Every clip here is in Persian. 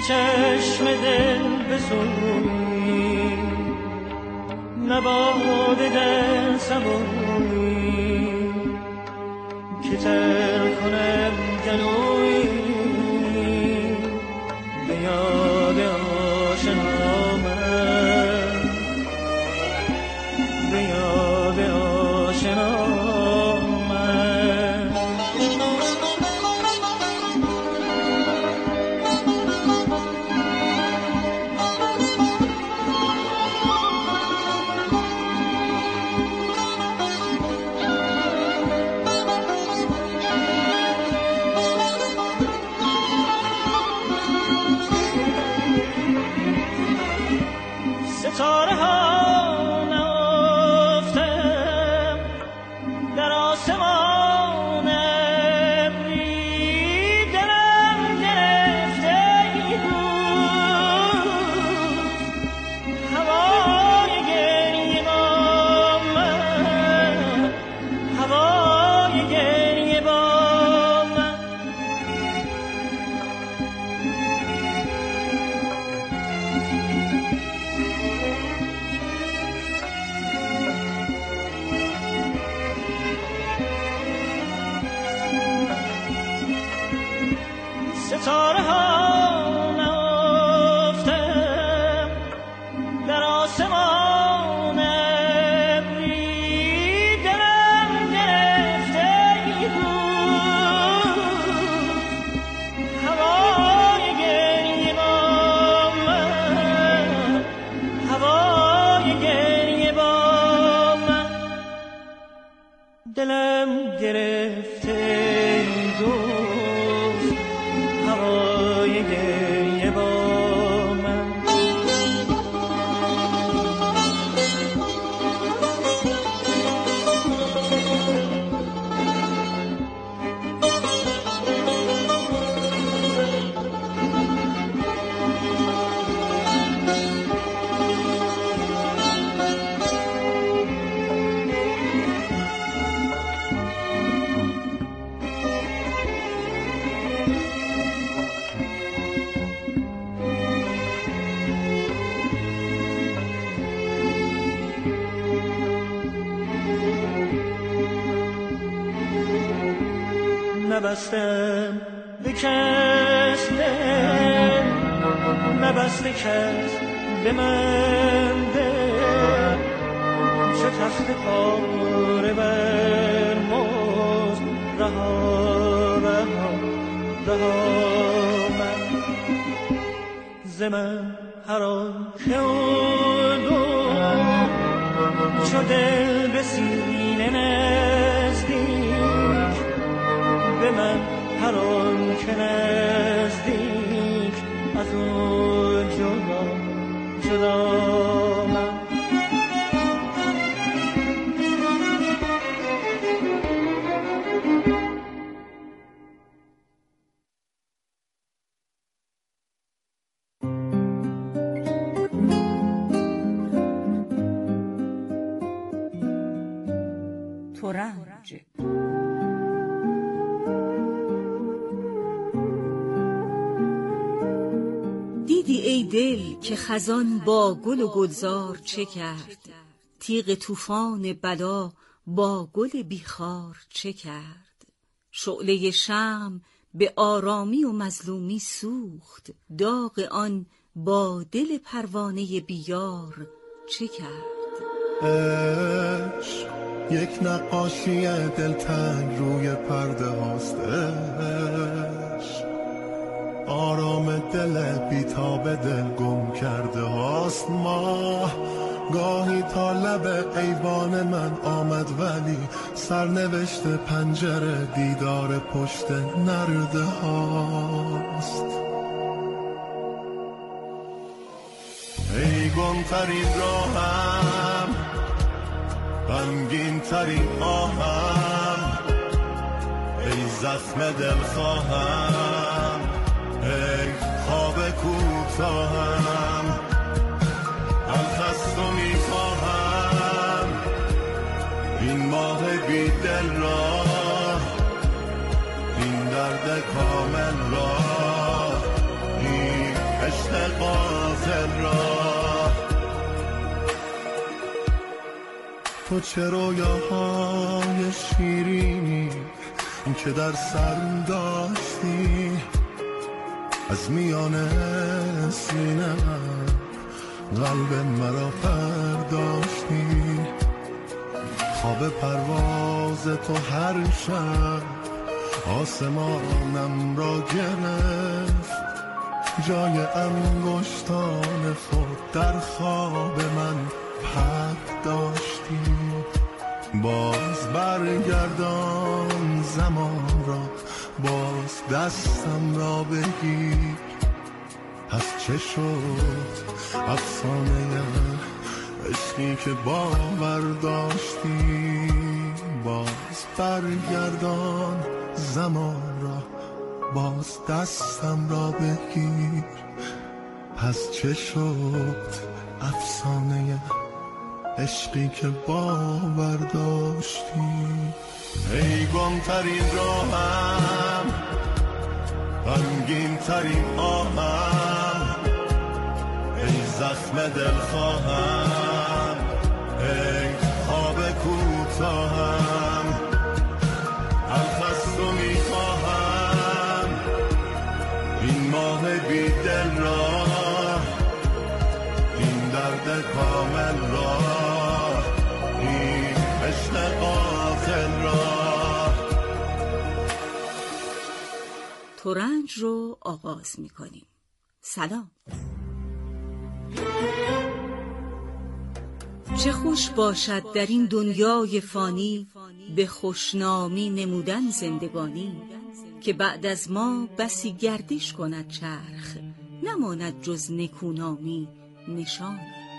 چشم دل بسوی نباده در سبوی که تر کنم گلوی به یاد آشنا من به یاد آشنا دلم گرفته دوست هوای گریه با من نبستم به کس دل نبسته کس به من دل چه تخت پاره بر مزد رها من ز من هر آن که دو چو دل به سینه نزدیک به من هر آن که نزدیک از او جدا من ترنج دیدی ای دل که خزان با گل و گلزار چه کرد، تیغ طوفان بلا با گل بیخار چه کرد. شعله شمع به آرامی و مظلومی سوخت، داغ آن با دل پروانه بیار چه کرد. عشق یک نقاشی دلتنگ روی پرده هاست، آرام دل بیتاب دل گم کرده هاست. ماه گاهی تا لب ایوان من آمد ولی سرنوشت پنجره دیدار پشت نرده هاست. ای گم ترین راهم، غمگین ترین آهم، ای زخم دل خواهم، ای خواب کوتاهم، الخستو میخواهم این ماه بی دل را، این درد کامل را، این عشق قاتل را. تو چه رویاهای شیرینی که در سر داشتی، از میان سینه قلب مرا پرداشتی. خواب پرواز تو هر شب آسمانم را گرفت، جای انگشتان خود در خواب من پرد داشتی. باز برگردان زمان را، باز دستم را بگیر. پس چه شد افسانه عشقی که باور داشتی؟ باز برگردان زمان را، باز دستم را بگیر. پس چه شد افسانه عشقی که باور داشتی؟ ای گمترین راهم، غمگین ترین آهم، ای زخم دلخواهم، ای خواب کوتاهم. الخست و میخواهم این ماه بی دل را، این درد کامل را، این عشق قاتل را. ترنج رو آغاز می‌کنیم. سلام. چه خوش باشد در این دنیای فانی، به خوشنامی نمودن زندگانی. که بعد از ما بسی گردش کند چرخ، نماند جز نکونامی نشانی.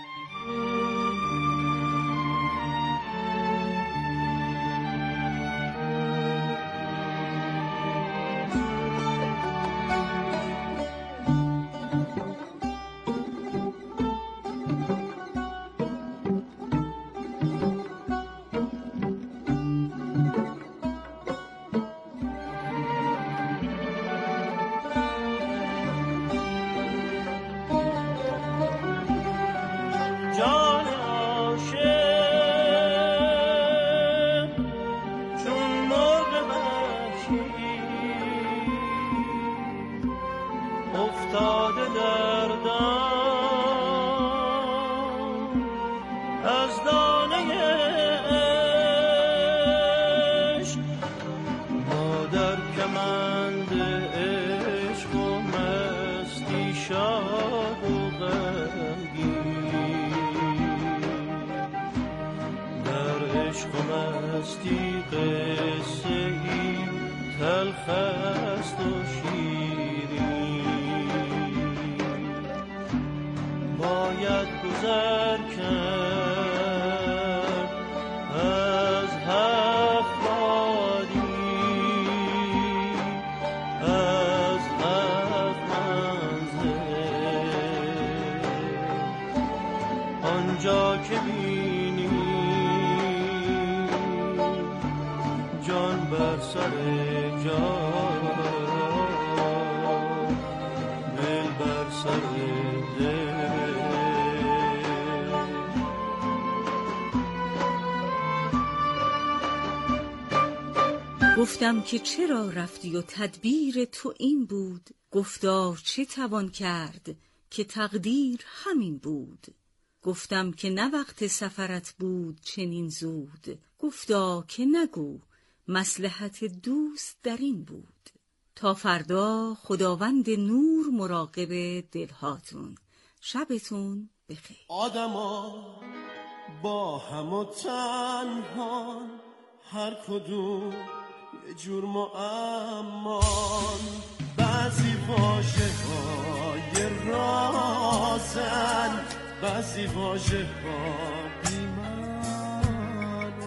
آنجا که بینی جان بر سر جان، دل بر سر دل. گفتم که چرا رفتی و تدبیر تو این بود، گفتا چه توان کرد که تقدیر همین بود. گفتم که نه وقت سفرت بود چنین زود، گفتا که نگو مصلحت دوست در این بود. تا فردا خداوند نور مراقب دلهاتون. شبتون بخیر. آدما با هم و تنها، هر کدوم یه جور معمان. بعضی واژه های رازن، بعضی واژه ها بی‌معنان.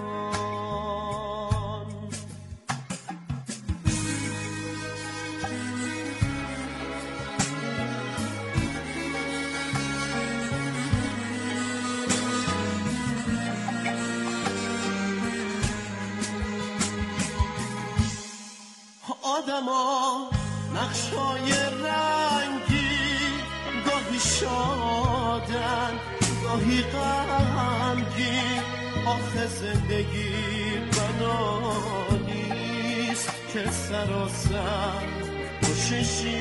آدما نقشای رنگی، گاه شادن گاهی غمگین، آخه زندگی بنانیست که سراسر خوش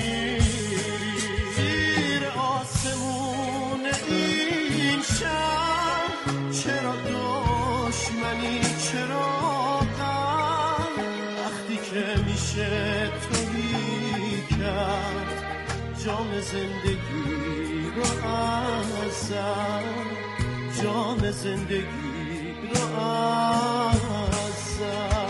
زیر آسمون این شهر چرا دشمنی، چرا غم، وقتی که میشه تویی کرد جام زندگی رو ازم، جام زندگی رو ازم.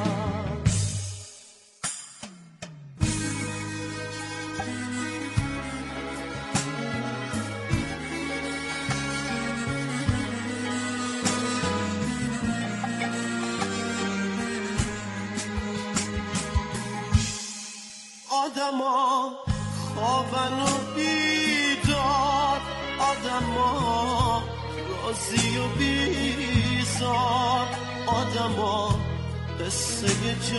آدما خوابن و بیدار، آدما راضی و بیزار، آدما قصه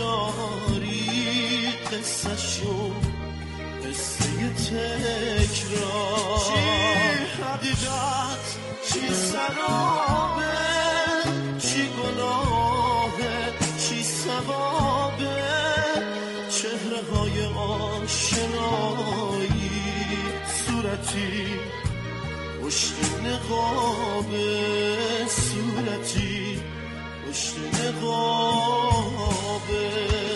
جاری، قصه شون قصه تکرار، چی حقیقت چی سرابه، چی گناهه چی ثوابه، چهره های آشنایی، صورتی پشت نقابه، صورتی پشت نقابه.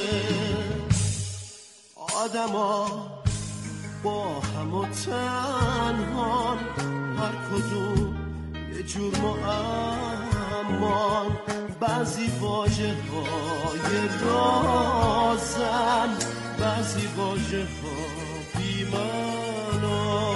آدما با هم و تنهان، هر کدوم یه جور معمان، بعضی واژه های رازن، بعضی واژه ها بی‌معنا.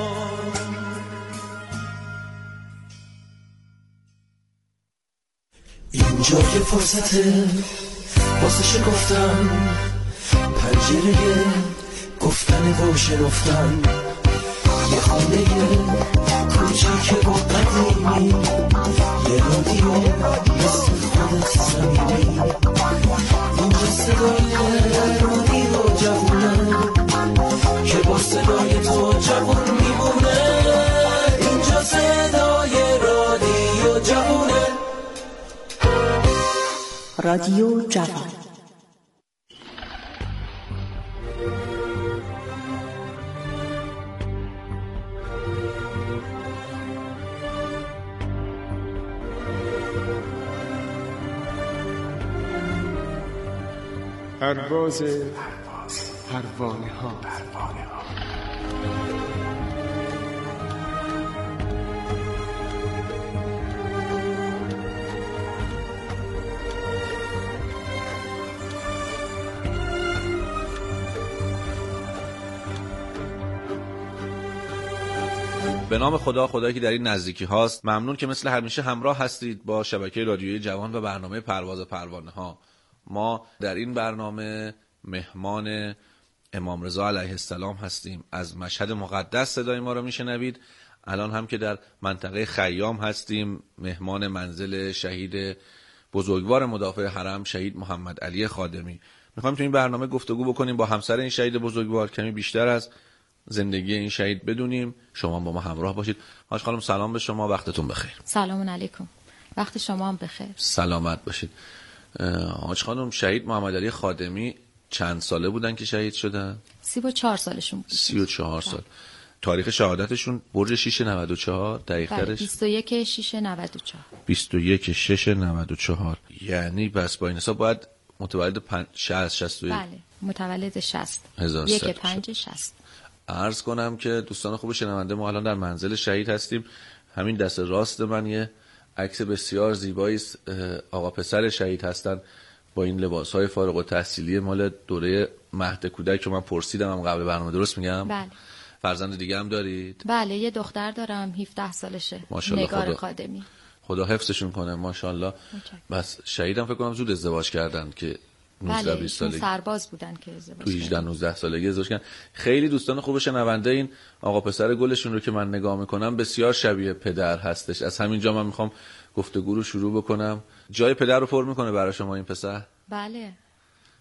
اینجا که فرصته واسه شکفتن، پنجره گفتن و شنفتن، یه خونه کوچیک و قدیمی، یه رادیو مثل خودت صمیمی، اینجا صدای رادیو جوونه که با صدای تو جوون میمونه، اینجا صدای رادیو جوونه، رادیو جوان. پرواز پروانه ها. به نام خدا، خدایی که در این نزدیکی هاست، ممنون که مثل همیشه همراه هستید با شبکه رادیویی جوان و برنامه پرواز پروانه ها. ما در این برنامه مهمان امام رضا علیه السلام هستیم. از مشهد مقدس صدای ما رو میشنوید. الان هم که در منطقه خیام هستیم، مهمان منزل شهید بزرگوار مدافع حرم، شهید محمد علی خادمی. میخوایم تو این برنامه گفتگو بکنیم با همسر این شهید بزرگوار، کمی بیشتر از زندگی این شهید بدونیم. شما با ما همراه باشید. حاج خانم سلام به شما، وقتتون بخیر. سلام علیکم، وقت شما هم بخیر. سلامت باشید. حاج خانم، شهید محمد علی خادمی چند ساله بودن که شهید شدن؟ 34 سالشون بود. 34 سال. تاریخ شهادتشون برج 694 دقیق‌ترش 21/6/94. 21/6/94. یعنی بس با این حساب باید متولد 60 بله، متولد 60. 1/5/60. عرض کنم که دوستان خوب شنونده، ما الان در منزل شهید هستیم. همین دست راست من یه عکس بسیار زیبایی است. آقا پسر شهید هستن با این لباس‌های فارغ التحصیلی مال دوره مهد کودک که من پرسیدم هم قبل برنامه، درست میگم؟ بله. فرزند دیگه هم دارید؟ بله، یه دختر دارم 17 سالشه. نگار خادمی. خدا حفظشون کنه ماشاءالله. بس شهیدم فکر کنم زود ازدواج کردن که 19-20 سالگی سرباز بودن که ازدواج تو 18-19 سالگی ازدواج کردن. خیلی دوستان خوب شنونده این آقا پسر گلشون رو که من نگاه میکنم بسیار شبیه پدر هستش. از همینجا من میخوام گفتگو رو شروع بکنم. جای پدر رو پر میکنه برای شما این پسر؟ بله.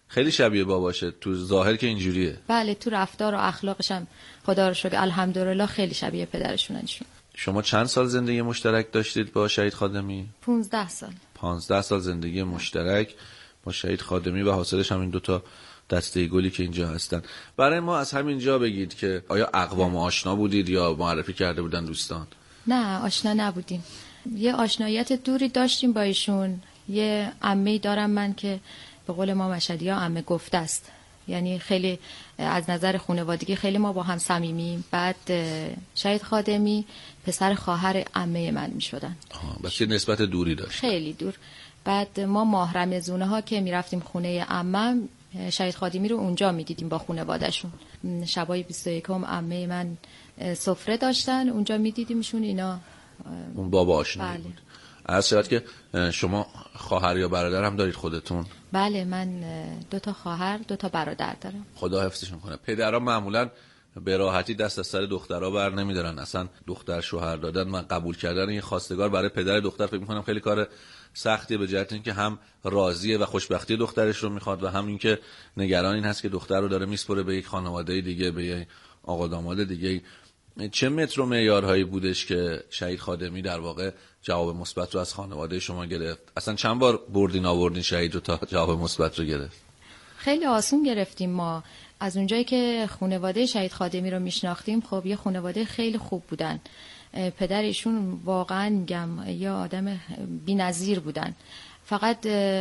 خیلی شبیه باباشه تو ظاهر که اینجوریه. بله تو رفتار و اخلاقش هم خدا رو شکر الحمدلله خیلی شبیه پدرشون ایشون. شما چند سال زندگی مشترک داشتید با شهید خادمی؟ 15 سال. 15 سال زندگی مشترک با شهید خادمی و حاصلش هم این دوتا دسته گلی که اینجا هستن. برای ما از همینجا بگید که آیا اقوام آشنا بودید یا معرفی کرده بودن دوستان؟ نه آشنا نبودیم. یه آشنایت دوری داشتیم با ایشون. یه عمه‌ای دارم من که به قول ما مشهدی‌ها عمه گفته است، یعنی خیلی از نظر خانوادگی خیلی ما با هم صمیمیم. بعد شهید خادمی پسر خواهر عمه من میشدن. بس یه نسبت دوری داشت. خیلی دور. بعد ما ماه رمضونه ها که میرفتیم خونه عمم، شهید خادمی رو اونجا میدیدیم با خانواده‌شون. شبای 21 عمه من سفره داشتن، اونجا میدیدیمشون. اینا اون بابا آشنایی بله. بود. از شاید که شما خواهر یا برادر هم دارید خودتون؟ بله من 2 خواهر 2 برادر دارم. خدا حفظشون کنه. پدرها معمولا به راحتی دست از سر دخترها بر نمیدارن. اصلا دختر شوهر دادن، من قبول کردن این خواستگار برای پدر دختر فکر میکنم خیلی کار سختیه، به جهت اینکه هم راضیه و خوشبختی دخترش رو میخواد و هم اینکه نگران این هست که دختر رو داره میسپره به یک خانواده دیگه، به یک آقا داماد دیگه. چه متر و معیارهایی بودش که شهید خادمی در واقع جواب مثبت رو از خانواده شما گرفت؟ اصلا چند بار بردین آوردین شهید رو تا جواب مثبت رو گرفت؟ خیلی آسون گرفتیم ما. از اونجایی که خانواده شهید خادمی رو میشناختیم، خب یه خانواده خیلی خوب بودن. پدر ایشون واقعا میگم یه آدم بی‌نظیر بودن. فقط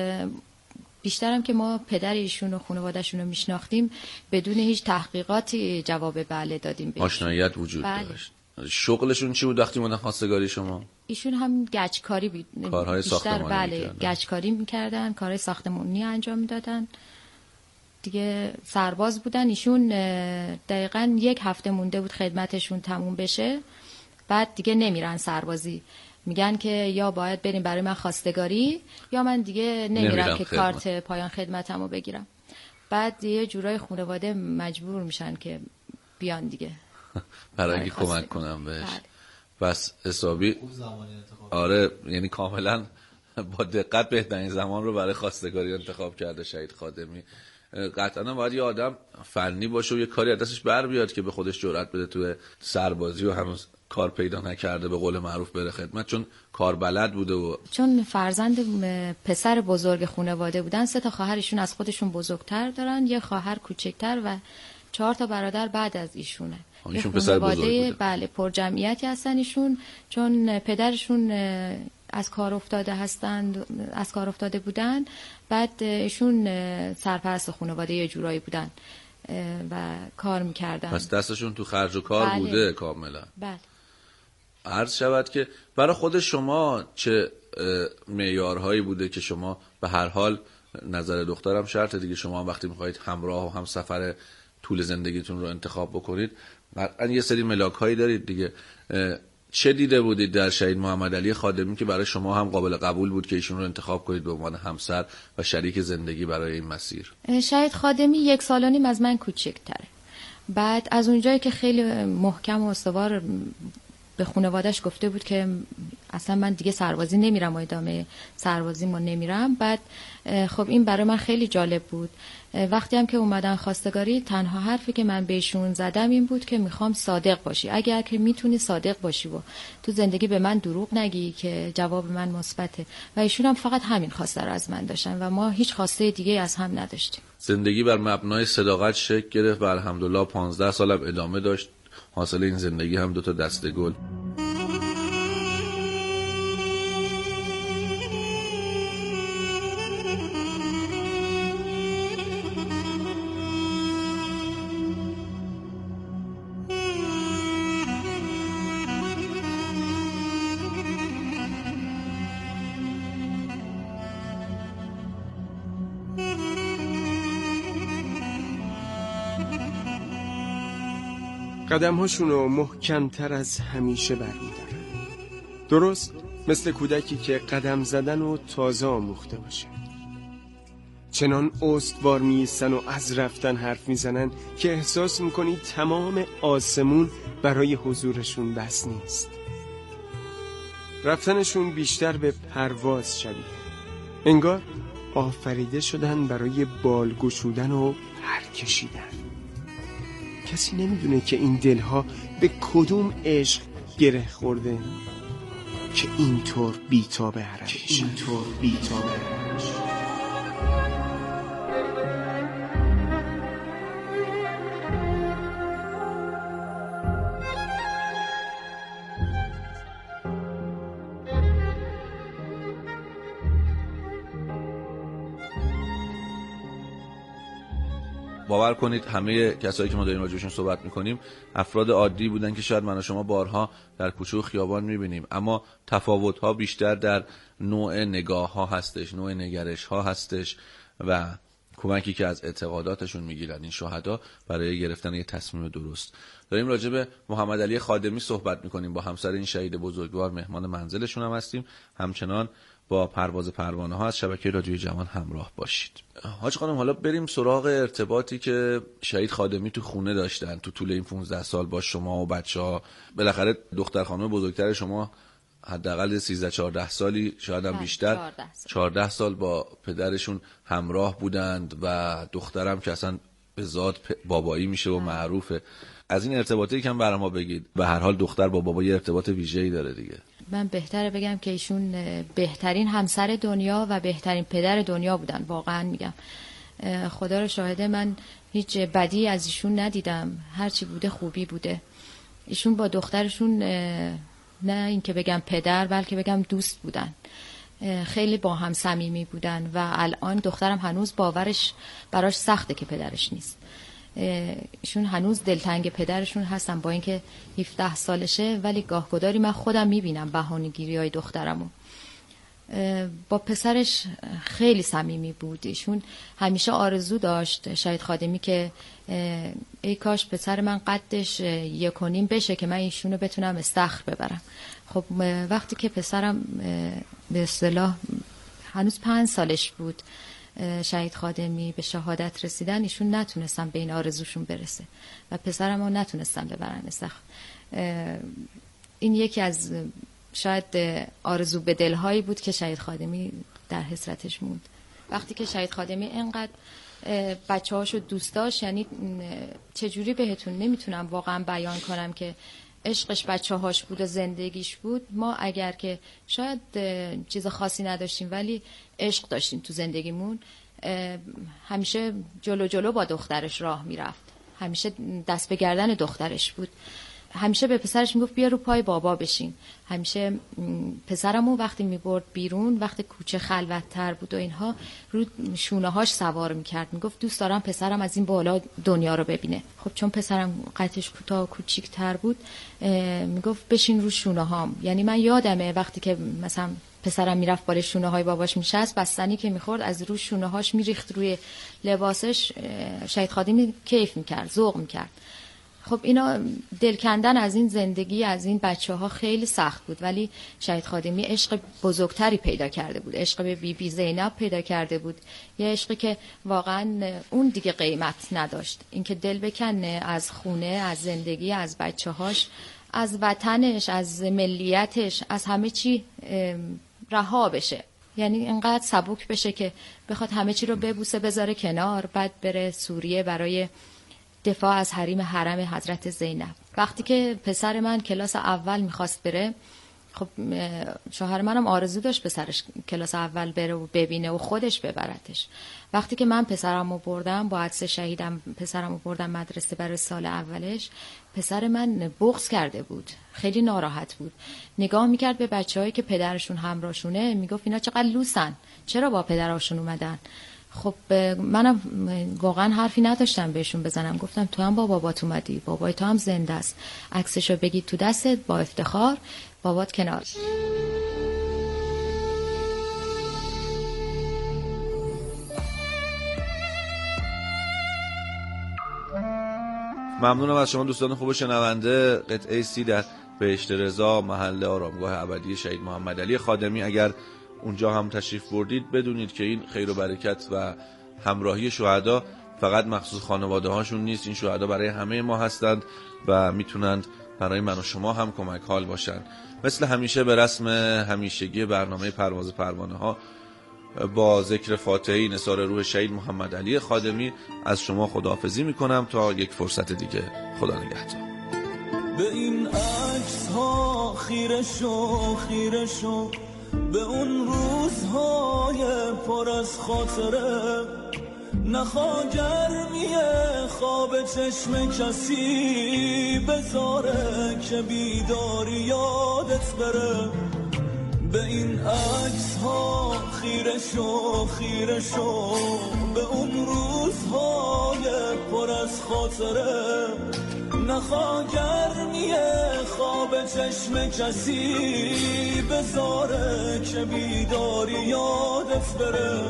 بیشترم که ما پدر ایشون و خانواده‌شون رو میشناختیم بدون هیچ تحقیقاتی جواب بله دادیم بهش. آشناییت وجود داشت. شغلشون چی بود وقتی اومدن خواستگاری شما؟ ایشون هم گچکاری بود. کارهای ساختمانی بله می‌کردن. گچکاری می‌کردن، کارهای ساختمانی انجام میدادن. دیگه سرباز بودن. ایشون دقیقاً 1 هفته مونده بود خدمتشون تموم بشه، بعد دیگه نمیرن سربازی. میگن که یا باید بریم برای من خواستگاری یا من دیگه نمیرم که کارت پایان خدمتمو بگیرم. بعد یه جورای خانواده مجبور میشن که بیان دیگه برای اینکه کمک کنم بهش. بس حسابی آره، یعنی کاملا با دقت بهترین زمان رو برای خواستگاری انتخاب کرده شهید خادمی. قطعا باید یه آدم فنی باشه و یه کاری از دستش بر بیاد که به خودش جرأت بده تو سربازی و هنوز کار پیدا نکرده به قول معروف بره خدمت، چون کار بلد بوده و چون فرزند پسر بزرگ خانواده بودن. 3 خواهرشون از خودشون بزرگتر دارن، یه خواهر کوچکتر و 4 برادر بعد از ایشونه. ایشون پسر بزرگ بله پر جمعیتی هستن ایشون، چون پدرشون از کار افتاده بودن. بعد ایشون سرپرست خانواده یه جورایی بودن و کار میکردن. پس دستشون تو خرج و کار بله. بوده کاملا. بله. عرض شود که برای خود شما چه معیارهایی بوده که شما به هر حال نظر دخترم شرطه دیگه، شما هم وقتی میخواید همراه و هم سفر طول زندگیتون رو انتخاب بکنید قطعا یه سری ملاک‌هایی دارید دیگه. چه دیده بودید در شهید محمد علی خادمی که برای شما هم قابل قبول بود که ایشون رو انتخاب کنید به عنوان همسر و شریک زندگی برای این مسیر؟ شهید خادمی 1.5 سال از من کوچکتره. بعد از اونجایی که خیلی محکم و استوار به خانواده‌اش گفته بود که اصلا من دیگه سربازی نمیرم و ادامه سربازیمو نمیرم. بعد خب این برای من خیلی جالب بود. وقتی هم که اومدن خواستگاری تنها حرفی که من بهشون زدم این بود که میخوام صادق باشی، اگر که میتونی صادق باشی و تو زندگی به من دروغ نگی که جواب من مثبته. و ایشون هم فقط همین خواسته رو از من داشتن و ما هیچ خواسته دیگه از هم نداشتیم. زندگی بر مبنای صداقت شکل گرفت و الحمدلله 15 سالم ادامه داشت. حاصل این زندگی هم 2 دسته گل. قدم‌هاشون رو محکم‌تر از همیشه برمی‌دارن، درست مثل کودکی که قدم زدن و تازه آموخته باشه. چنان استوار می‌ایستن و از رفتن حرف میزنن که احساس میکنی تمام آسمون برای حضورشون بس نیست. رفتنشون بیشتر به پرواز شبیه، انگار آفریده شدن برای بال گشودن و پر کشیدن. کسی نمیدونه که این دلها به کدوم عشق گره خورده که اینطور بی‌تاب حرکش. باور کنید همه کسایی که ما داریم راجعشون صحبت میکنیم افراد عادی بودن که شاید من و شما بارها در کوچه و خیابان میبینیم، اما تفاوت‌ها بیشتر در نوع نگاه‌ها هستش، نوع نگرش‌ها هستش و کمکی که از اعتقاداتشون میگیرن این شهدا برای گرفتن یک تصمیم درست. داریم راجع به محمد علی خادمی صحبت میکنیم، با همسر این شهید بزرگوار مهمان منزلشون هم هستیم. همچنان با پرواز پروانه ها از شبکه رادیوی جوان همراه باشید. حاج خانم، حالا بریم سراغ ارتباطی که شهید خادمی تو خونه داشتن تو طول این 15 سال با شما و بچه‌ها. بالاخره دختر خانم بزرگتر شما حداقل 13-14 سالی، شاید هم بیشتر، 14 سال با پدرشون همراه بودند و دخترم که اصلا به ذات بابایی میشه و معروفه. از این ارتباطی کم برام ما بگید. به هر حال دختر با بابا یه ارتباط ویژه‌ای داره دیگه. من بهتره بگم که ایشون بهترین همسر دنیا و بهترین پدر دنیا بودن. واقعا میگم، خدا رو شاهده، من هیچ بدی از ایشون ندیدم، هرچی بوده خوبی بوده. ایشون با دخترشون نه اینکه بگم پدر، بلکه بگم دوست بودن. خیلی با هم صمیمی بودن و الان دخترم هنوز باورش براش سخته که پدرش نیست. ایشون هنوز دلتنگ پدرشون هستن با اینکه 17 سالشه، ولی گاهگداری من خودم میبینم بهانه‌گیری‌های دخترمو. با پسرش خیلی صمیمی بود. ایشون همیشه آرزو داشت شهید خادمی که ای کاش پسر من قدش 1.5 بشه که من ایشونو بتونم استخر ببرم. خب وقتی که پسرم به اصطلاح هنوز 5 سالش بود شهید خادمی به شهادت رسیدن، ایشون نتونستن به این آرزوشون برسه و پسرم رو نتونستن ببرن استخر. این یکی از شاید آرزو به دلهایی بود که شهید خادمی در حسرتش موند. وقتی که شهید خادمی اینقدر بچه هاشو دوست داشت، یعنی چجوری بهتون نمیتونم واقعا بیان کنم که عشقش بچه هاش بود و زندگیش بود. ما اگر که شاید چیز خاصی نداشتیم ولی عشق داشتیم تو زندگیمون، همیشه جلو با دخترش راه میرفت، همیشه دست به گردن دخترش بود، همیشه به پسرش میگفت بیا رو پای بابا بشین. همیشه پسرمو وقتی میبرد بیرون، وقتی کوچه خلوت‌تر بود و اینها، رو شونه‌هاش سوار میکرد، میگفت دوست دارم پسرم از این بالا دنیا رو ببینه. خب چون پسرم قدش کوتاه و کوچیک‌تر بود، میگفت بشین رو شونه‌هام. یعنی من یادمه وقتی که مثلا پسرم میرفت بالای شونه‌های باباش میشست، بستنی که میخورد از رو شونه‌هاش میریخت روی لباسش. شهید خادمی کیف میکرد، ذوق میکرد. خب اینا دل کندن از این زندگی، از این بچه‌ها خیلی سخت بود، ولی شهید خادمی عشق بزرگتری پیدا کرده بود. عشق به بی زینب پیدا کرده بود، یه عشقی که واقعا اون دیگه قیمت نداشت. اینکه دل بکنه از خونه، از زندگی، از بچه‌هاش، از وطنش، از ملیتش، از همه چی رها بشه. یعنی اینقدر سبک بشه که بخواد همه چی رو ببوسه بذاره کنار، بعد بره سوریه برای دفاع از حریم حرم حضرت زینب. وقتی که پسر من کلاس اول میخواست بره، خب شوهر منم آرزو داشت پسرش کلاس اول بره و ببینه و خودش ببرتش. وقتی که من پسرمو بردم با عدس شهیدم، پسرمو بردم مدرسه برای سال اولش، پسر من بغض کرده بود، خیلی ناراحت بود، نگاه میکرد به بچه‌هایی که پدرشون همراهشونه، میگفت اینا چقدر لوسن، چرا با پدرشون اومدن؟ خب منم واقعا حرفی نداشتم بهشون بزنم، گفتم تو هم با بابات اومدی، بابای تو هم زنده است، عکسشو بگید تو دستت با افتخار، بابات کنار. ممنونم از شما دوستان خوب شنونده. قطعه سی در بهشت رضا، محل آرامگاه ابدی شهید محمد علی خادمی. اگر اونجا هم تشریف بردید بدونید که این خیر و برکت و همراهی شهدا فقط مخصوص خانواده هاشون نیست، این شهدا برای همه ما هستند و میتونند برای من و شما هم کمک حال باشن. مثل همیشه به رسم همیشگی برنامه پرواز پروانه ها با ذکر فاتحه نثار روح شهید محمد علی خادمی از شما خداحافظی میکنم تا یک فرصت دیگه. خدا نگهدار. به این عکس ها خیره شو به اون روزهای پر از خاطره، نخوا گرمی خواب چشم کسی بذاره که بیداری یادت بره. به این عکس ها خیره شو به اون روزهای پر از خاطره، نخوا گرمی خواب چشم کسی بذاره که بیداری یادت بره.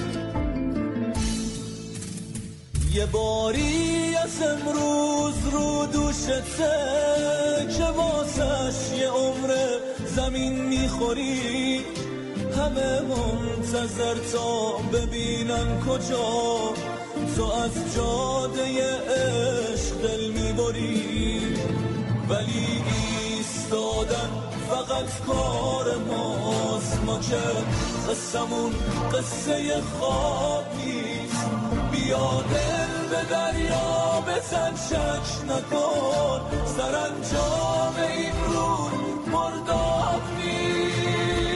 یه باری از امروز رو دوشته که واسش یه عمر زمین میخوری، همه منتظر تا ببینن کجا تو از جاده عشق دل میبری. ولی ایستادن فقط کار ماست، ما که قصمون قصه خواب نیست. بیا دل به دریا بزن شک نکن، سرانجام این روز مرداب نیست.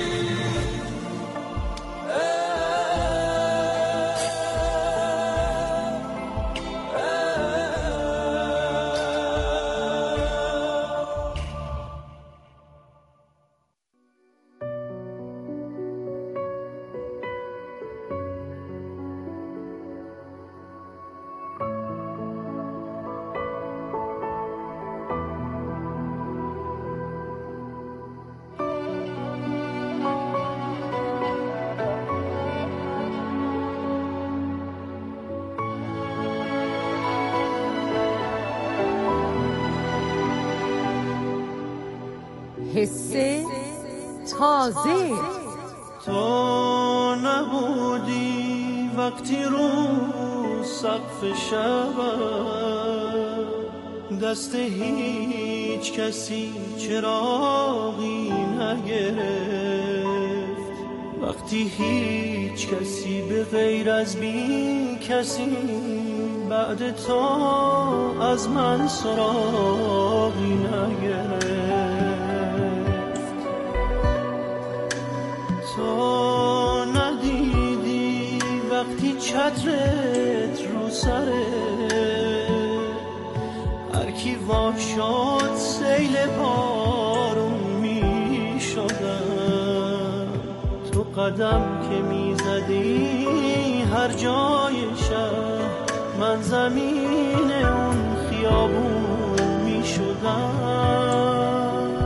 حس تازه. تو نبودی وقتی رو سقف شب دست هیچ کسی چراغی نگرفت، وقتی هیچ کسی به غیر از بی کسی بعد تو از من سراغی نگرفت. تو ندیدی وقتی چترت رو سره هر کی وا شد سیل بارون می شدن. تو قدم که می زدی هر جای شهر من زمین اون خیابون می شدم.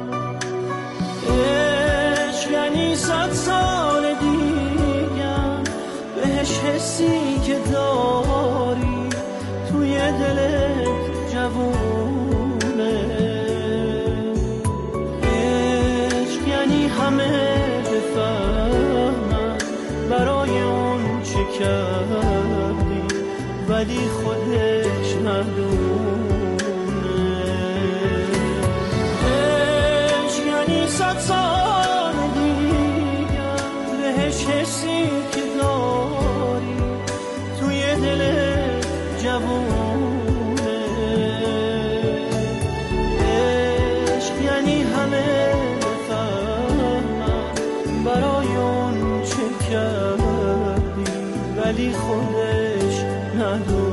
عشق یعنی 100 سال دیگر بهش حسی که داری توی دلت جوونه. عشق یعنی همه بفهمن برای اون چه کردی ولی خودش ندونه. عشق یعنی 100 سال دیگر بهش حسی که داری توی دل جوونه. عشق یعنی همه بفهمن برای اون چه کردی ولی خودش ندونه.